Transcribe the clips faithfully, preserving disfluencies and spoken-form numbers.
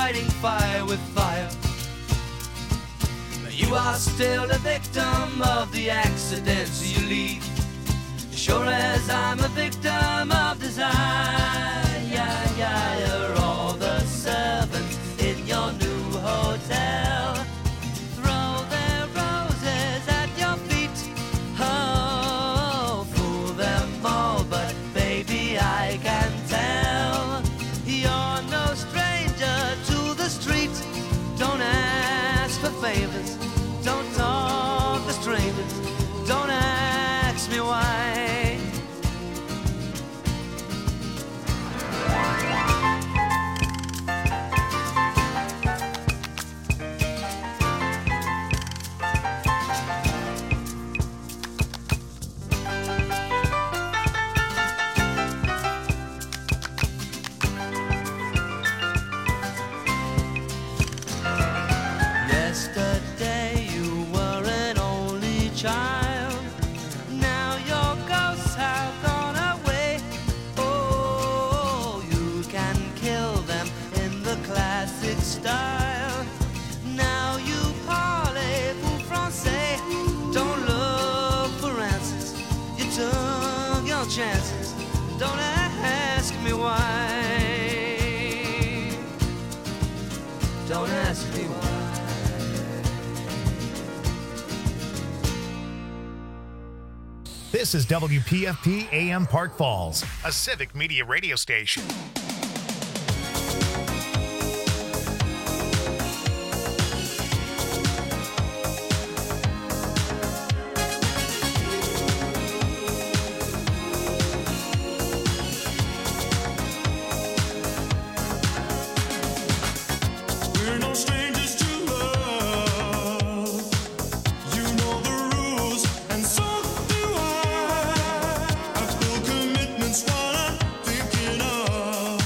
fighting fire with fire. You are still a victim of the accidents you lead, sure as I'm a victim of desire. Yeah, yeah, you're all the servants in your new hotel. Throw their roses at your feet. Oh, fool them all, but baby, I can tell you're no stranger to the street. Don't ask for favors, don't talk to strangers, don't ask me why. Yesterday you were an only child, now your ghosts have gone away. Oh, you can kill them in the classic style. Now you parlez-vous français, don't look for answers, you took your chances, don't ask me why. Don't ask me why. This is W P F P A M Park Falls, a civic media radio station. We're no strangers to love. You know the rules, and so do I. I feel commitment's what I'm thinking of.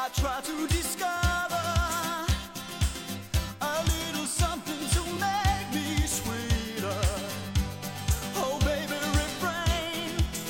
I try to discover a little something to make me sweeter. Oh baby, refrain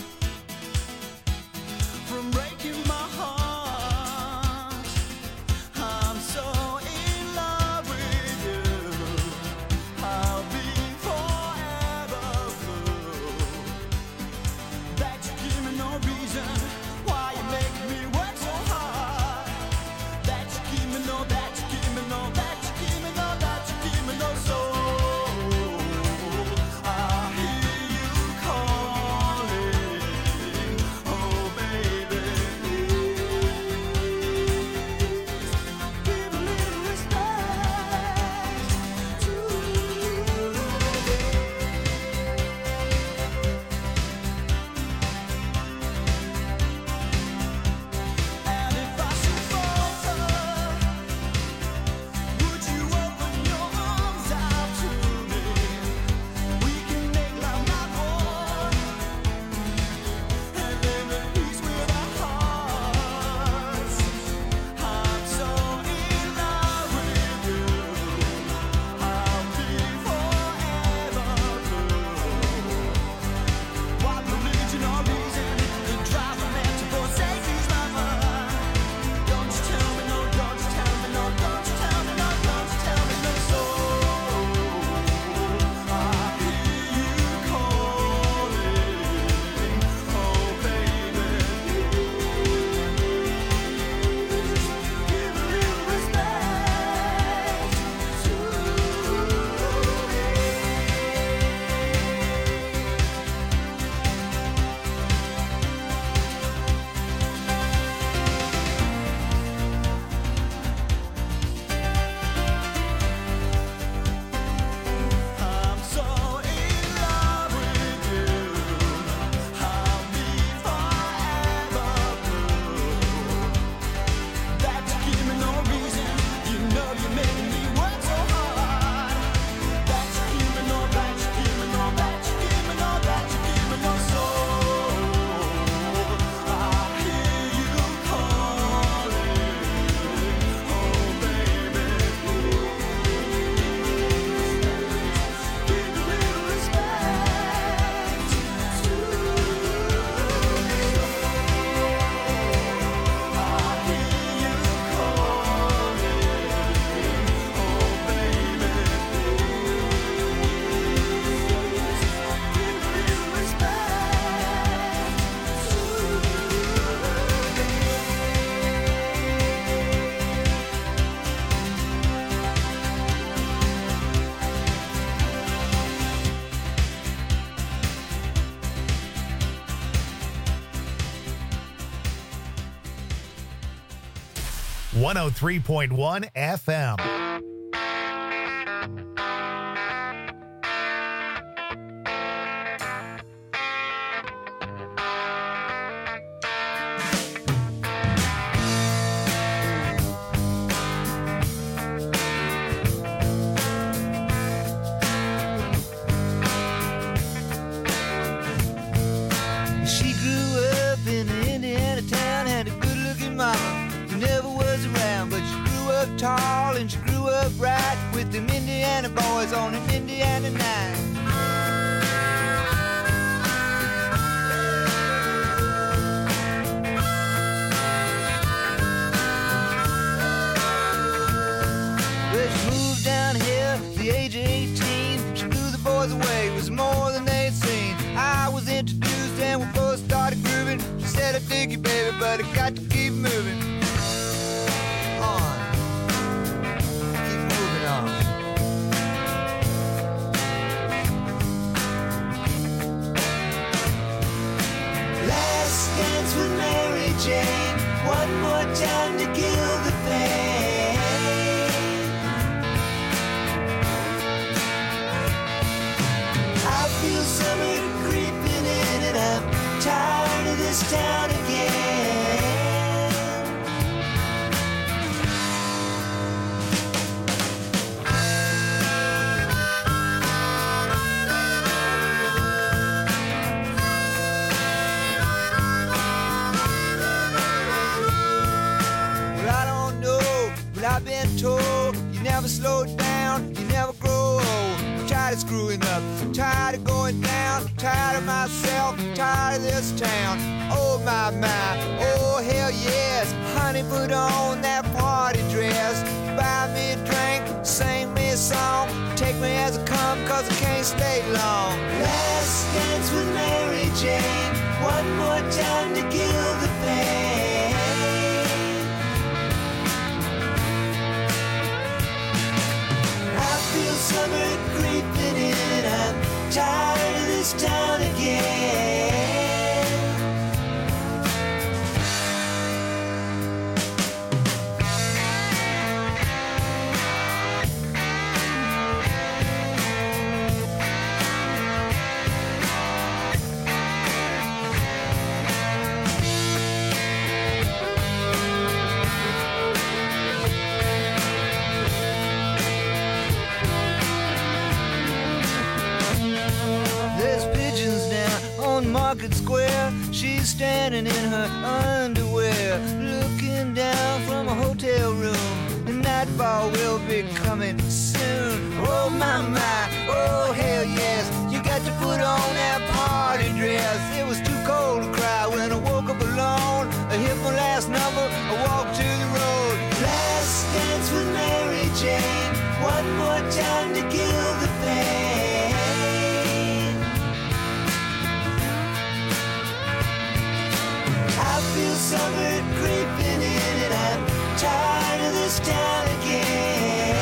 from breaking my heart. I'm so in love with you. I'll be forever blue. That you give me no reason why you make me work so hard. That you give me no, that you give me no, that you give me no, that you give me no soul. I hear you calling, oh baby, please give a little respect to And if I should falter, would you open your arms out to me? We can make love not war, and live at peace with our hearts. I'm so in love with you. I'll be forever blue. What religion or reason could drive a man to forsake his lover? Don't you tell me no, don't you tell me no, don't you tell me no, don't you tell me no soul. I hear you calling, oh baby, give a little respect to I'm so in love with you. I'll be forever blue. That you give me no reason. You know you're making me work so hard. That you give me no, that you give me no, that you give me no, that you give me no soul. I hear you calling, oh baby, give a little respect to I hear you calling, oh baby, give a little one oh three point one F M. She grew up in an Indiana town, had a good-looking mama who never was around, but she grew up tall and she grew up right with them Indiana boys on an Indiana night. Well, she moved down here at the age of eighteen. She blew the boys away, it was more than they'd seen. I was introduced and we both started grooving. She said, I dig you, baby, but I got to keep moving on. Keep moving on. Last dance with Mary Jane. One more time to kill the pain. I feel summer creeping in and I'm tired of this town again. Well, I've been told you never slow down, you never grow old. I'm tired of screwing up, tired of going down, tired of myself, tired of this town. Oh my, my, oh hell yes. Honey, put on that party dress. Buy me a drink, sing me a song. Take me as I come, cause I can't stay long. Last dance with Mary Jane. One more time to kill the pain. I feel summer creeping in. I'm tired of this town again. Market Square, she's standing in her underwear, looking down from a hotel room. The nightfall will be coming soon. Oh my my, oh hell yes. You got to put on that party dress. It was too cold to cry when I woke up alone. I hit my last number, I walked to the road. Last dance with Mary Jane. One more time to kill the pain. I feel summer creeping in and I'm tired of this town again.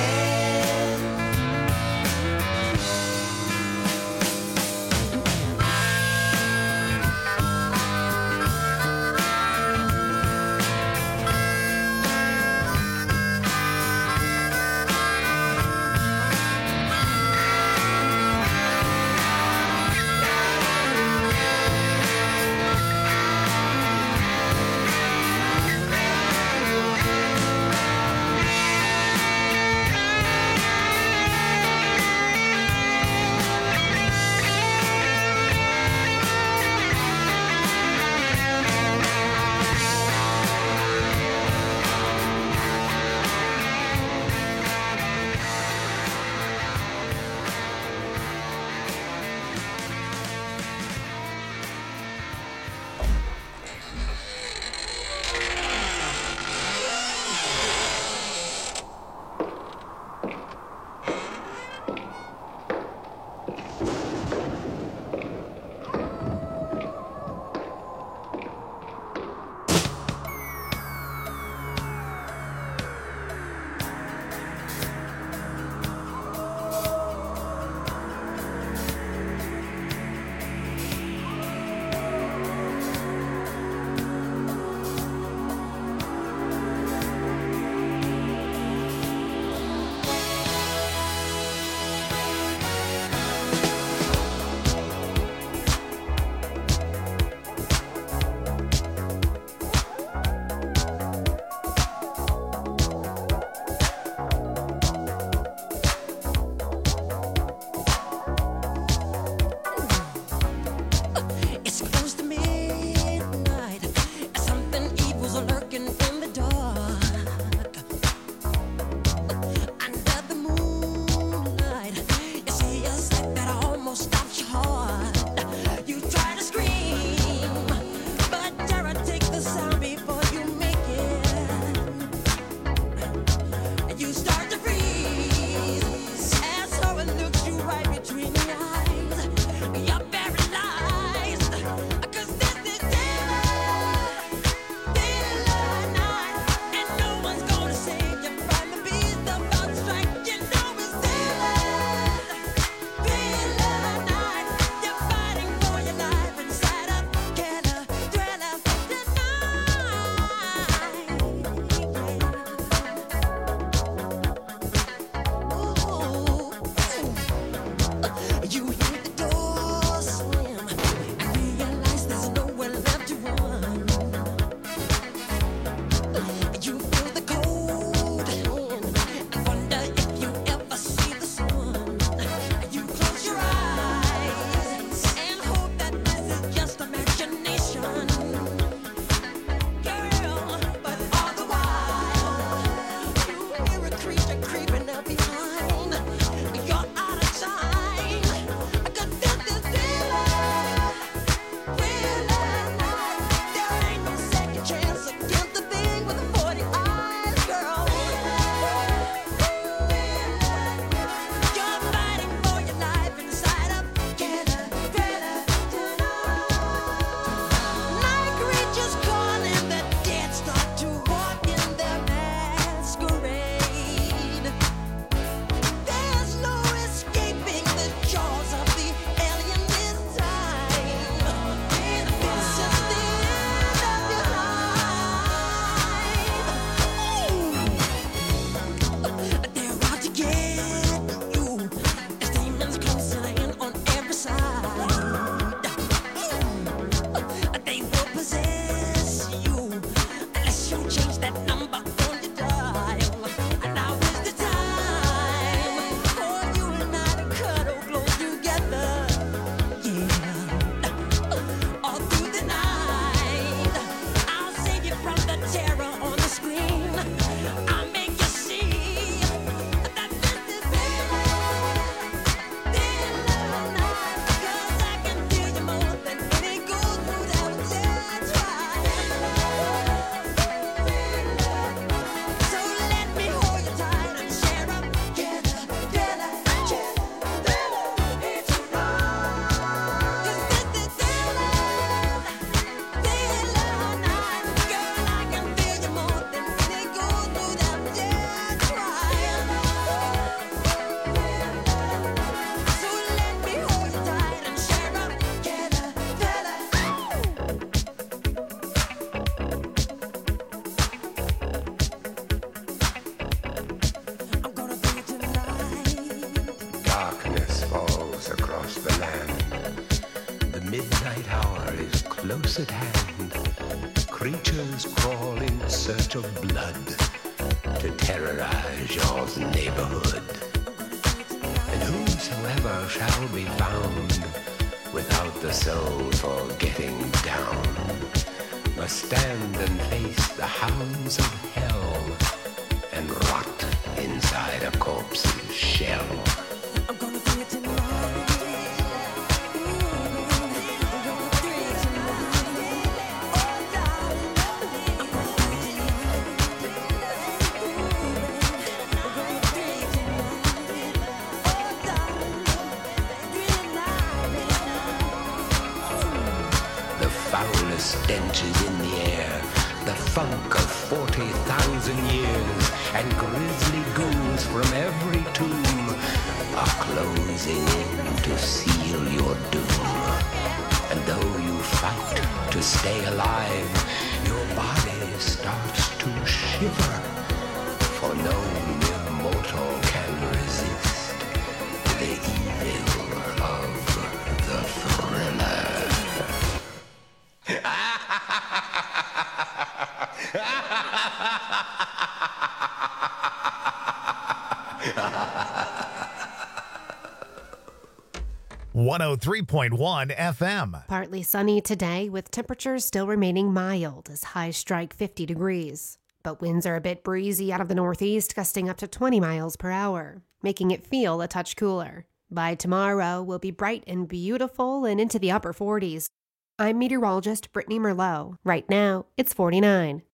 close at hand. Creatures crawl in search of blood to terrorize your neighborhood. And whosoever shall be found without the soul for getting down must stand and face the hounds of hell and rot inside a corpse's shell. Stench is in the air, the funk of forty thousand years, and grisly ghouls from every tomb are closing in to seal your doom. And though you fight to stay alive, your body starts to shiver, for no mere mortal can resist the evil of the thriller. one oh three point one F M. Partly sunny today with temperatures still remaining mild as highs strike fifty degrees. But winds are a bit breezy out of the northeast, gusting up to twenty miles per hour, making it feel a touch cooler. By tomorrow, we'll be bright and beautiful and into the upper forties. I'm meteorologist Brittany Merlot. Right now, it's forty-nine.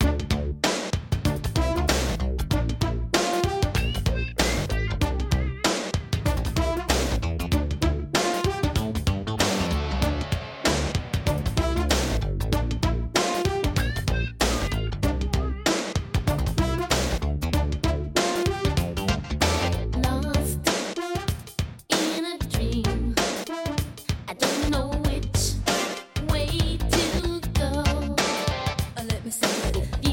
Let me see.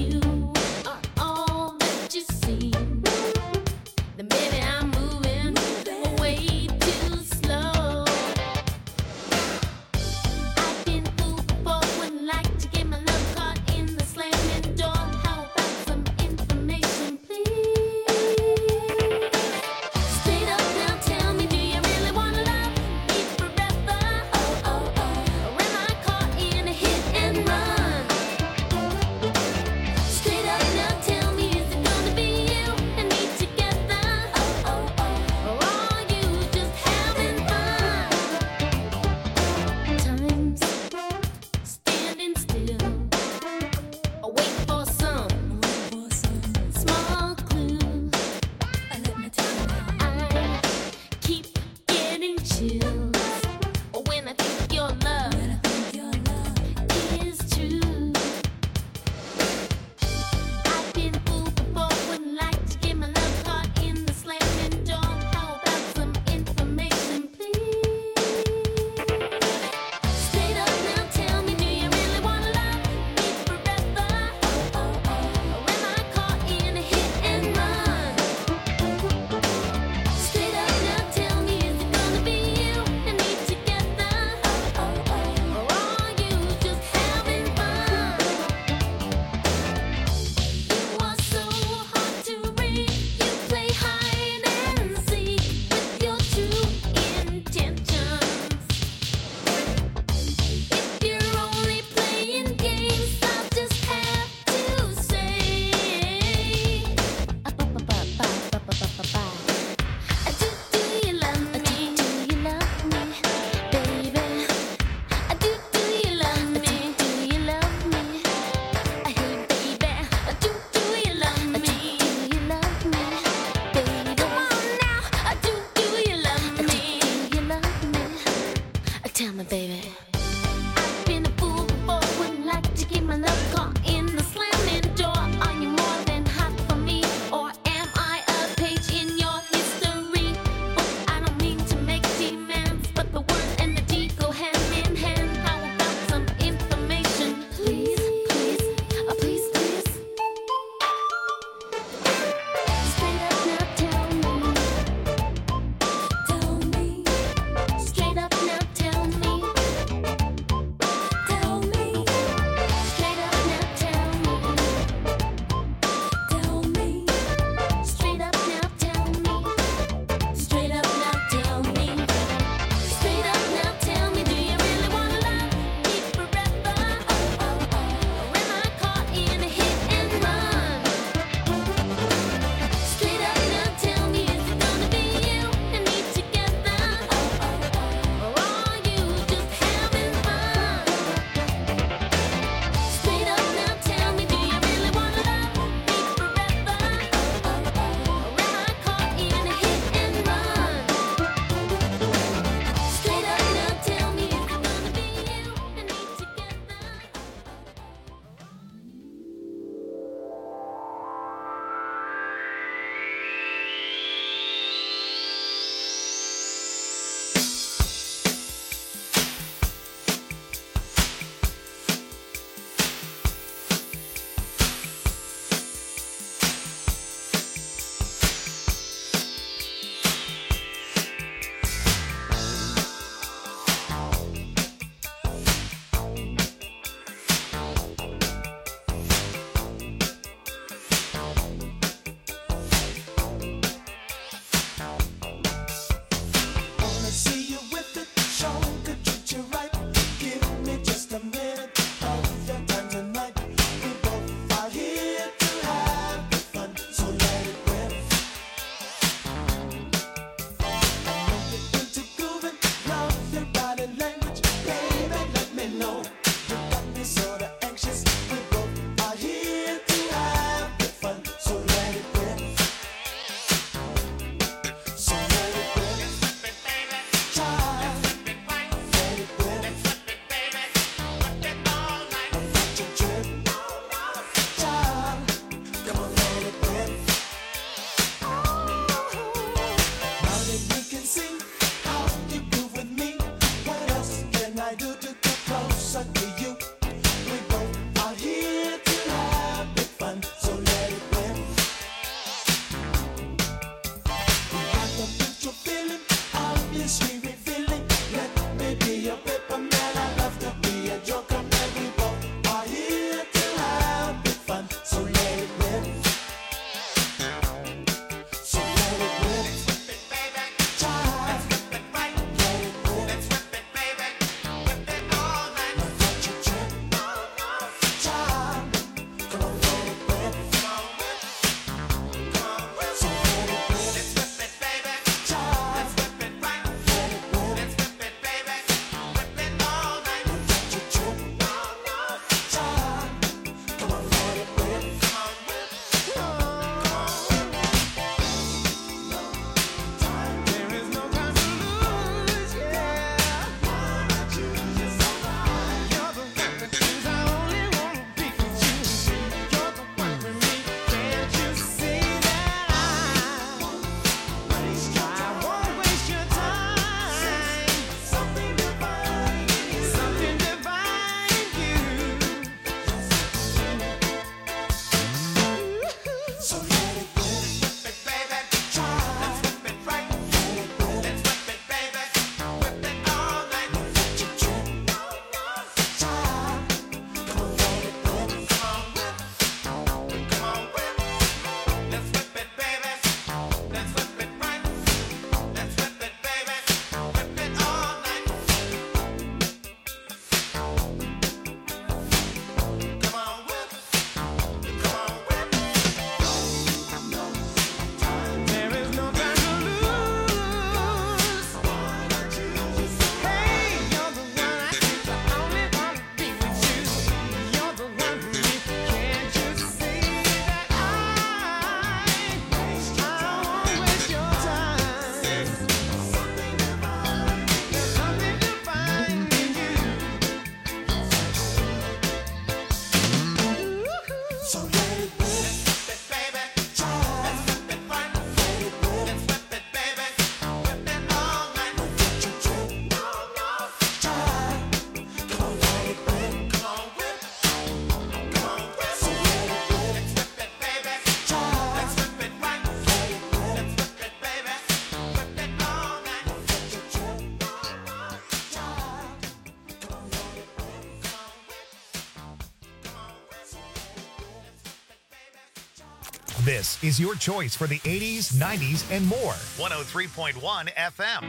This is your choice for the eighties, nineties, and more. one oh three point one F M.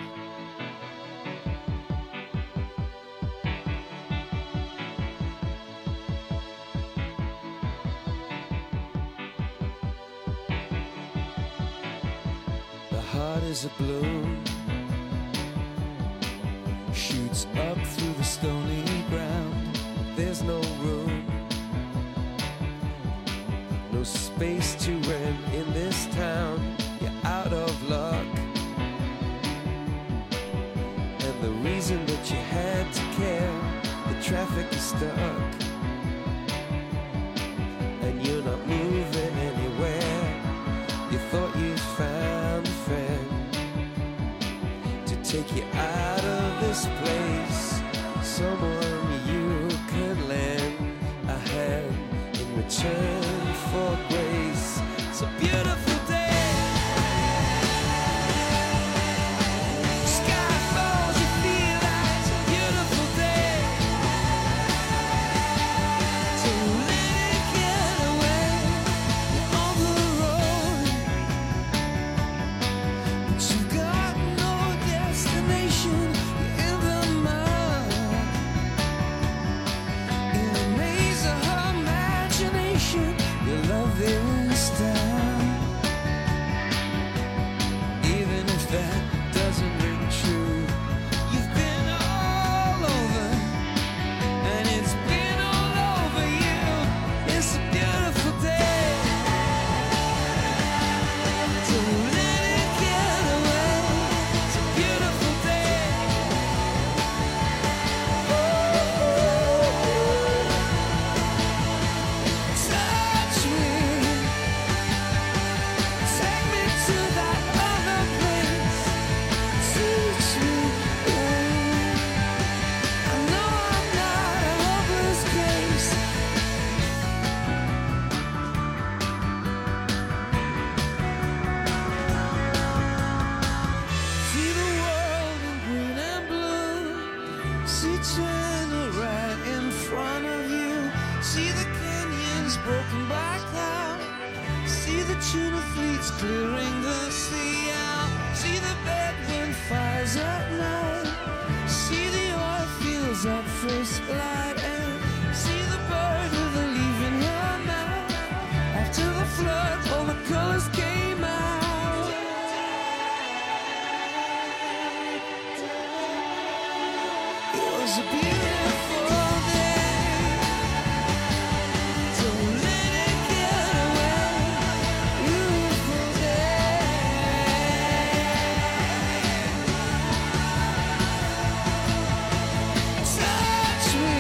The heart is a balloon, shoots up through the stony ground. There's no room, no space to rent in this town. You're out of luck, and the reason that you had to care, the traffic is stuck, and you're not moving anywhere. You thought you found a friend to take you out of this place, someone you could lend a hand in return for grace. It's a beautiful day. Sky falls, you feel like it's a beautiful day. Don't let it get away. You're on the road, but you've got no destination. You're in the mud, in a maze of her imagination. Your love is down, even if that doesn't ring true. You've been all over, and it's been all over you. It's a beautiful day. Don't let it get away. It's a beautiful day. Touch me, take me to that other place. Teach me, I know I'm not a hopeless case. See the world in green and blue. See China right in front of you. See the canyons broken by cloud. See the tuna fleets clearing the sea out. See the bedroom fires at night. See the oil fields at first light. And see the bird with a leaf in her mouth. After the flood, all the colors came out. It was a beautiful day. Don't let it get away. Beautiful day. Touch me,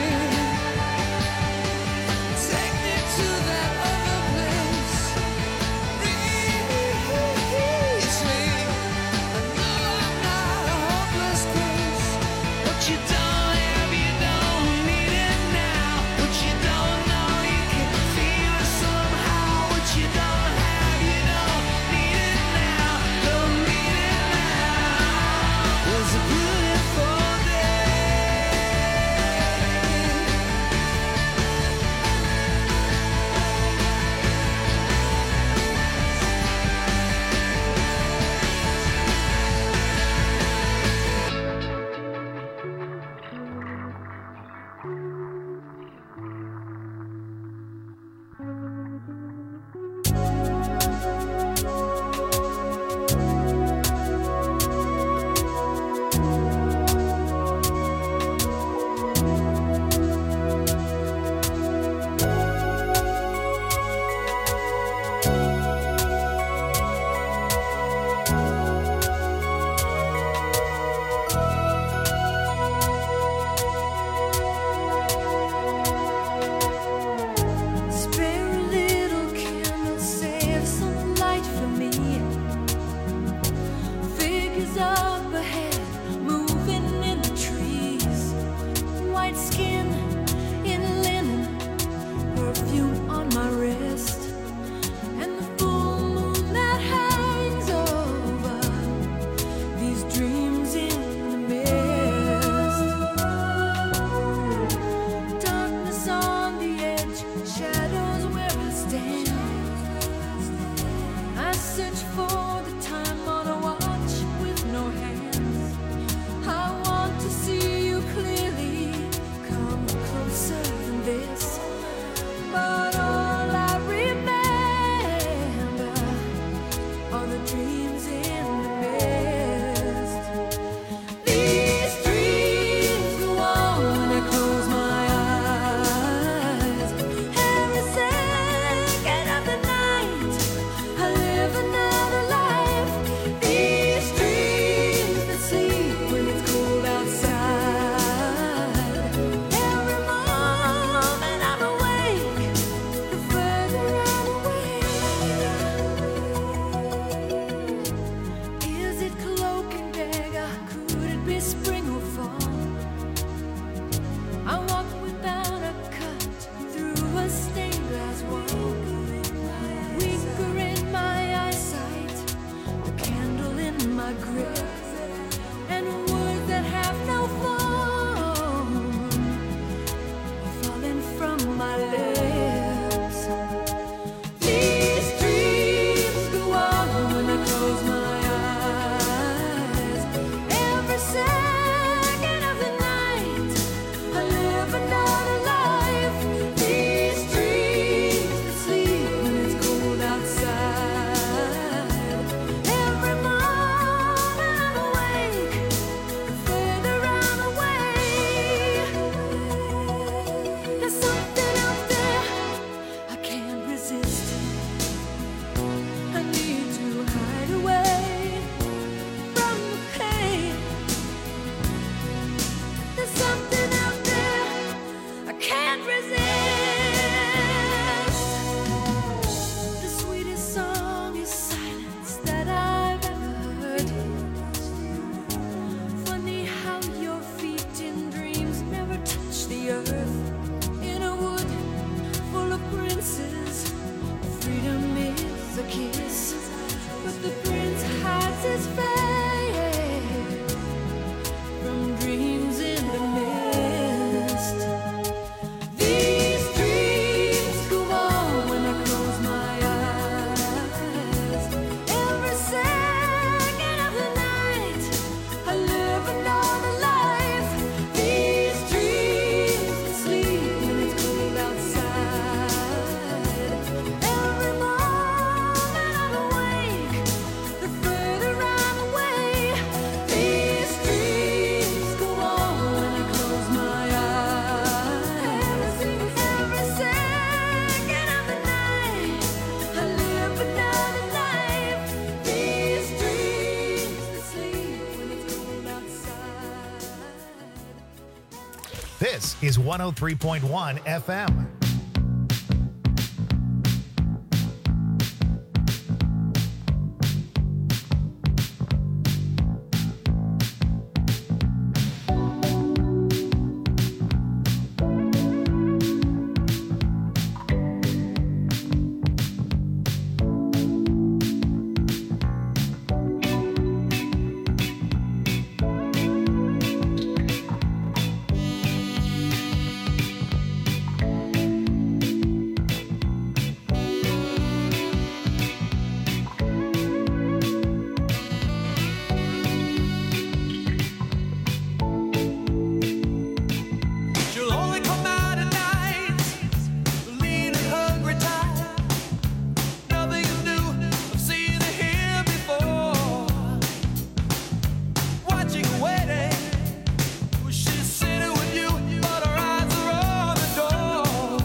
take me to that other place. Reach me. I know I'm not a hopeless case. What you don't have, you This is one oh three point one F M. She'll only come out at night, lean and hungry tired. Nothing new, I've seen her here before. Watching her waiting, she's sitting with you, but her eyes are on the door.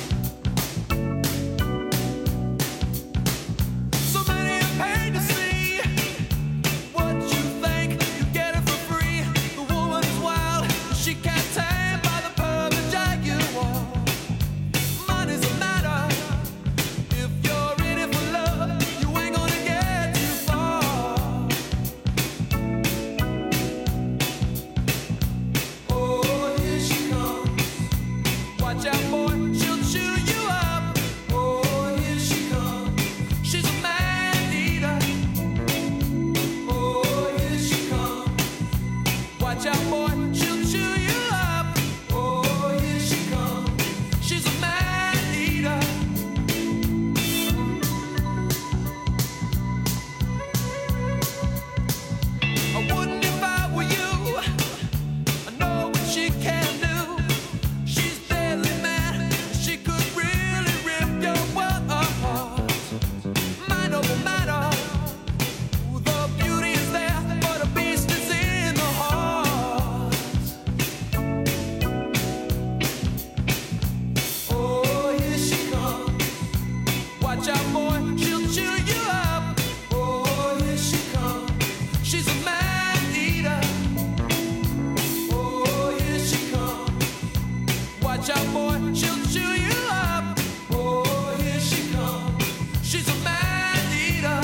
So many are paid to see what you think you get it for free. The woman is wild, she can't tame by the perfect jaguar. Money's a matter. If you're in it for love, you ain't gonna get too far. Oh, here she comes. Watch out, boy, she'll chew you up. Oh, here she comes. She's a man eater. Oh, here she comes. Watch out, boy, she'll chew you up. Oh, here she comes. She's a man eater. I wouldn't if I were you. I know what she can do. She's deadly mad. She could really rip your world apart. Mind over matter. The beauty is there, but a beast is in the heart. Oh, here she comes. Watch out, boy, she'll chew you up. Oh, here she comes. She's a man eater. Oh, here she comes. Watch out, boy, she'll chew you up. Oh, here she comes. She's a man eater.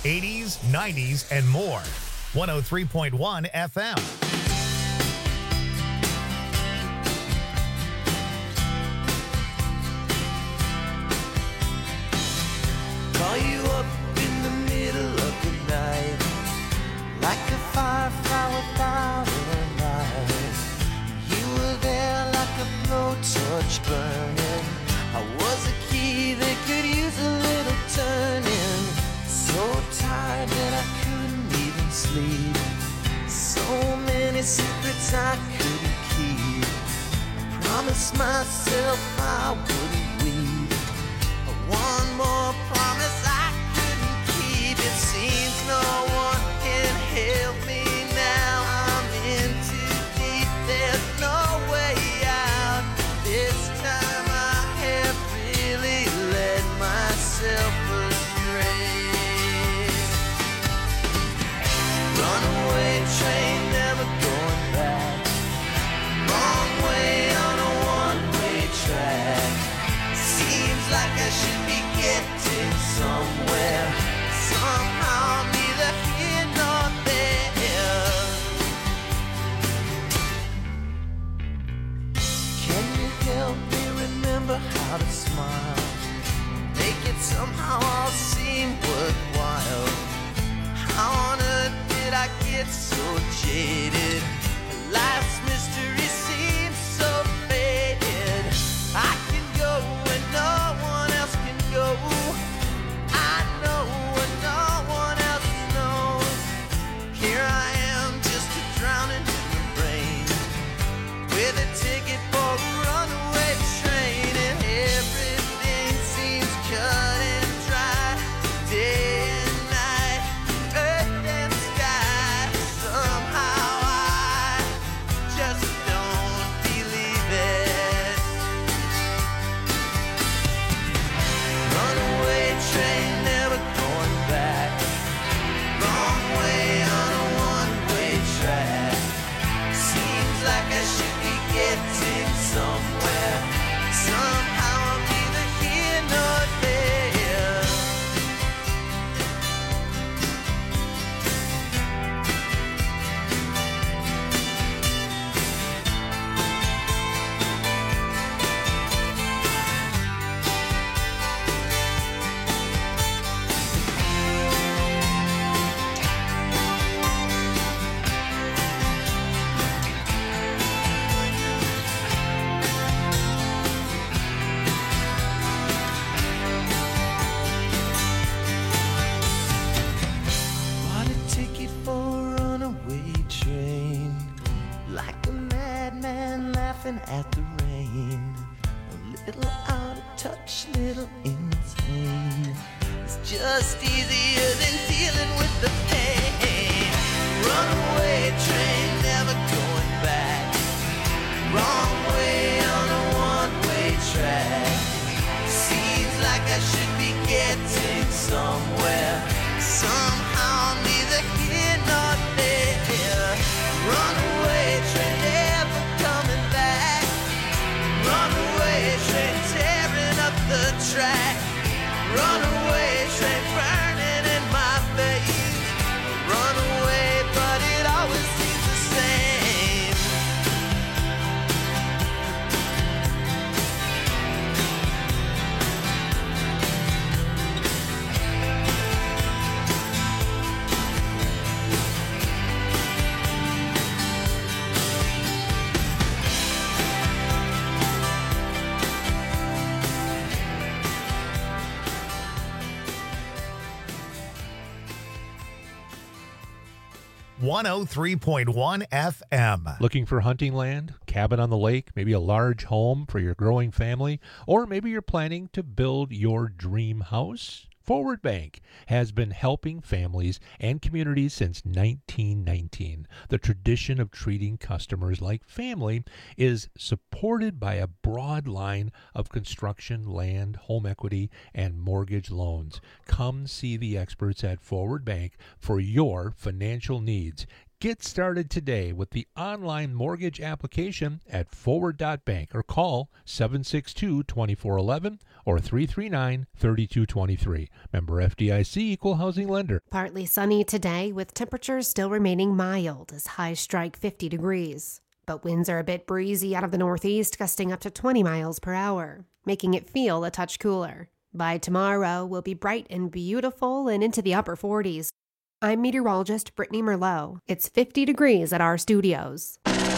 eighties, nineties, and more. one oh three point one F M. Call you up in the middle of the night, like a firefly without a light. You were there like a blowtorch burning. I was a key that could use a little turning. So tired that I couldn't even sleep. So many secrets I couldn't keep. I promised myself I wouldn't weep. One more promise I couldn't keep. It seems no one can help me now. I'm in too deep. There's no way out. This time I have really led myself astray. Runaway train, never going back. Wrong way on a one-way track. Seems like I should be getting somewhere. Somehow neither here nor there. Can you help me remember how to smile? Make it somehow all seem worthwhile. How on earth did I get so jaded? Life's mystery seems so faded. I can go where no one else can go. I know what no one else knows. Here I am, just a drowning in the rain, with a ticket for a runaway train, and everything seems cut and dry. Day and night, earth and sky. Somehow I just don't believe it. Runaway train, never going back. Wrong way on a one-way track. Seems like I should be getting somewhere. Somehow I'm neither here nor there. Bought a ticket for a runaway train, like a madman laughing at the rain. A little out of touch, little insane. It's just easier than dealing with the pain. Runaway train, never going back. Wrong way on a one-way track. Seems like I should be getting somewhere. Somehow neither here nor there. Runaway train, never coming back. Runaway train, tearing up the track. Runaway train, burning in my veins. Runaway, but it always seems the same. one oh three point one F M. Looking for hunting land, cabin on the lake, maybe a large home for your growing family, or maybe you're planning to build your dream house? Forward Bank has been helping families and communities since nineteen nineteen. The tradition of treating customers like family is supported by a broad line of construction, land, home equity, and mortgage loans. Come see the experts at Forward Bank for your financial needs. Get started today with the online mortgage application at forward dot bank or call seven six two, two four one one or three three nine, three two two three. Member F D I C, Equal Housing Lender. Partly sunny today with temperatures still remaining mild as highs strike fifty degrees. But winds are a bit breezy out of the northeast, gusting up to twenty miles per hour, making it feel a touch cooler. By tomorrow, we'll be bright and beautiful and into the upper forties. I'm meteorologist Brittany Merlot. It's fifty degrees at our studios.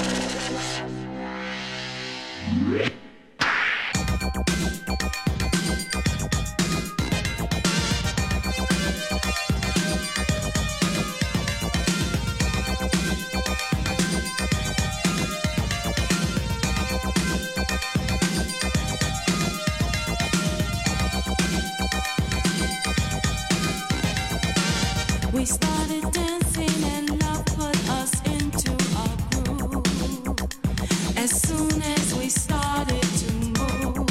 We started dancing and love put us into a groove. As soon as we started to move,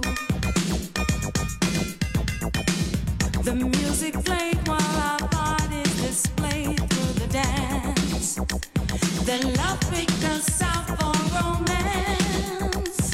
the music played while our bodies displayed through the dance. Then love picked us out for romance.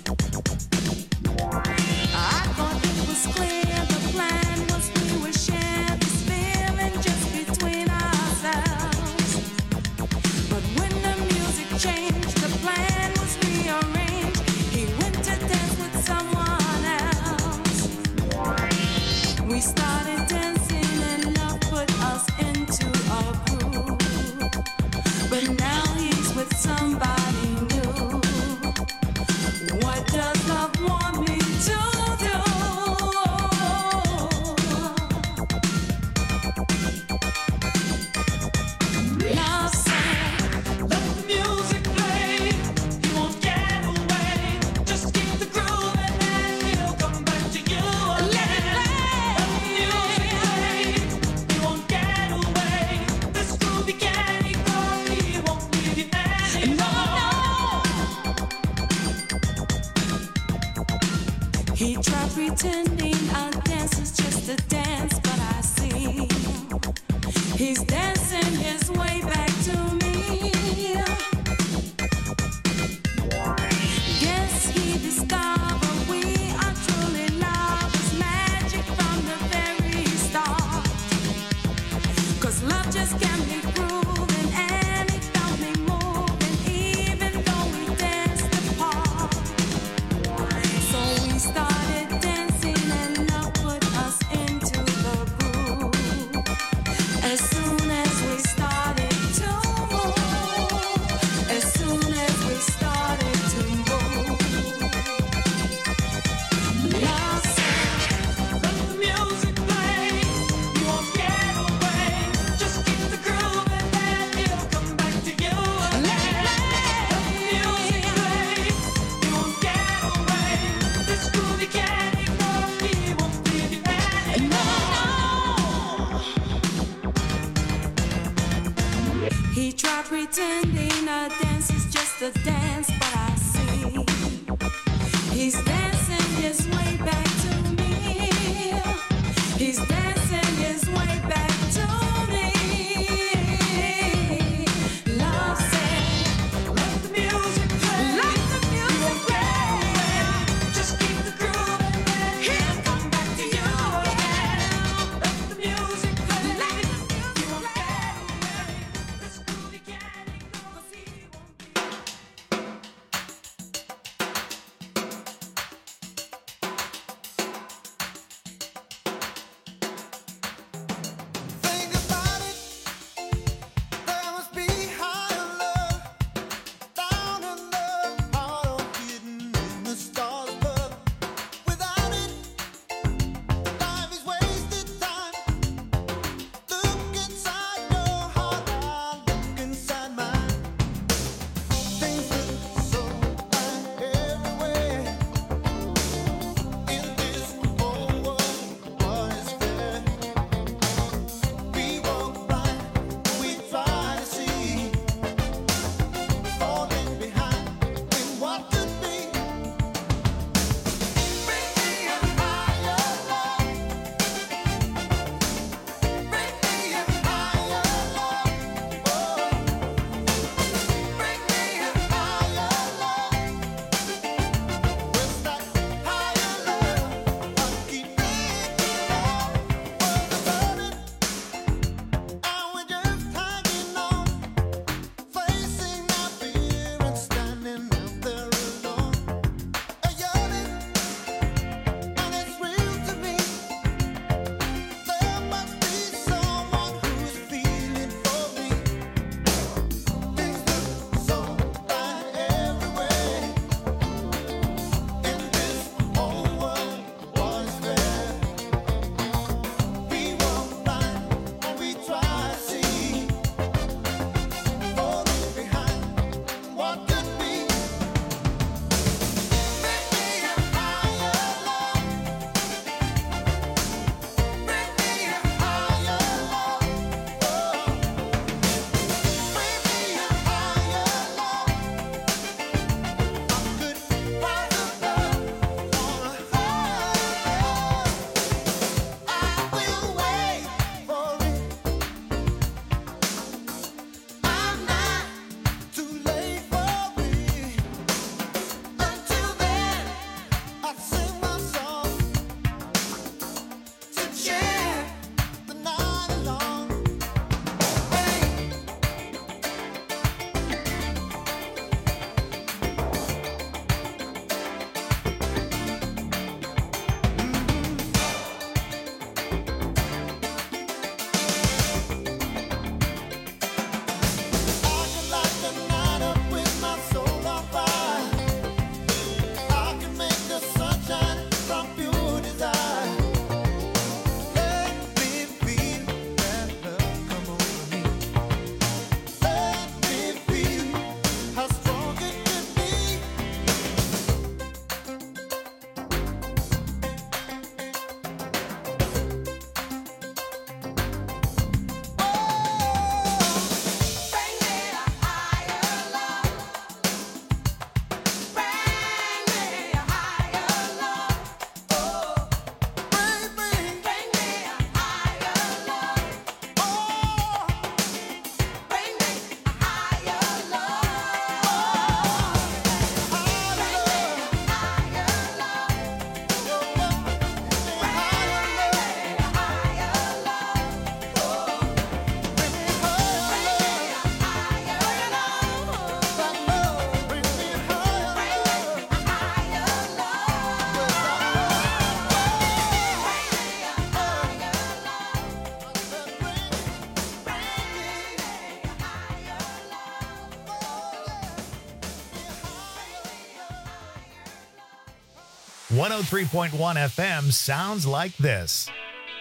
I thought it was clear the plan was we would share this feeling just between ourselves. But when the music changed, the plan was rearranged. He went to dance with someone else. We started dancing and love put us into a groove. But now he's with somebody new. What does love want me to do? Love said, let the music play. You won't get away. Just keep the groove and then he'll come back to you again. Let the music play. You won't get away. This groovy candy coffee won't leave you anymore. He tried pretending our dance is just a dance, but I see he's dancing his way back to me. Guess he discovered we are truly lovers, magic from the very start. 'Cause love just can't be proven, and it got me moving, even though we danced apart. So we started dancing and love put us into the groove. As soon as we started to move, as soon as we started to move, love said, let the music play. You won't get away. Just keep the groove and then he'll come back to you again. Let the music play. You won't get away. This groovy candy coffee won't leave you anymore. He tried pretending a dance is just a dance, but I see he's dancing his way back to me. He's dancing his way back to me. Love said, let the music play. Let the music play. Just keep the groove and then he'll come back to you again. Let the music play. Let the music play. This groovy candy coffee won't be. one oh three point one F M sounds like this.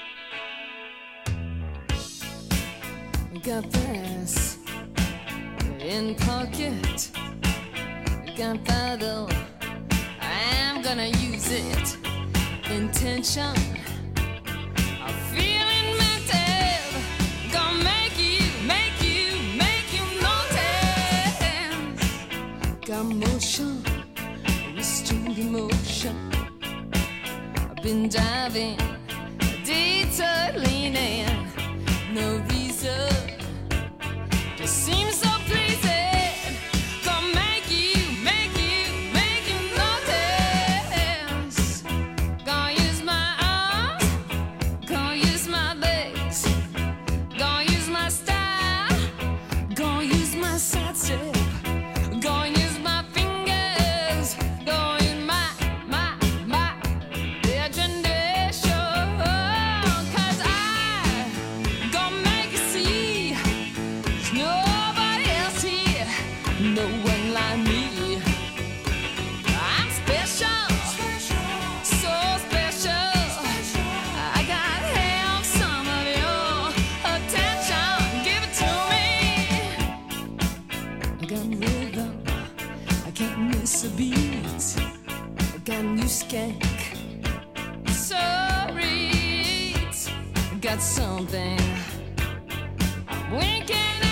Got this in pocket. Gunpowder, I'm gonna use it. Intention, I'm feeling mental. Gonna make you, make you, make you notice. Got motion, restrained emotion. I've been driving, detour leaning. No reason, just seems so pleasing. Gonna make you, make you, make you notice. Gonna use my arms, gonna use my legs, gonna use my style, gonna use my side step, gonna use my fingers, gonna use my, my, my imagination. 'Cause I gonna make you see there's nobody else here, no one like me. I'm special, so special. I gotta have some of your attention. Give it to me. I got rhythm, I can't miss a beat. I got new skank, sorry. I got something I'm winking